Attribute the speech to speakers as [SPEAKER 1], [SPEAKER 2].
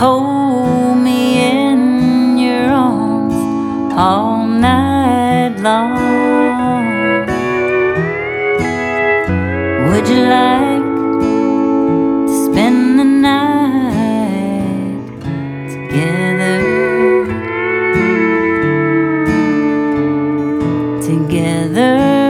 [SPEAKER 1] hold me in your arms all night long? Would you like to spend the night together? Together